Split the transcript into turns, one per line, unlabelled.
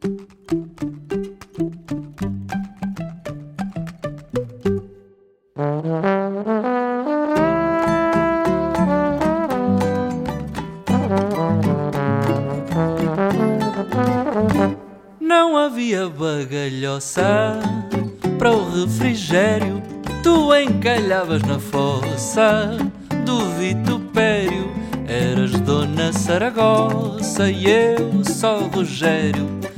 Não havia bagalhoça para o refrigério, tu encalhavas na fossa do vitupério. Eras Dona Saragossa e eu só Rogério.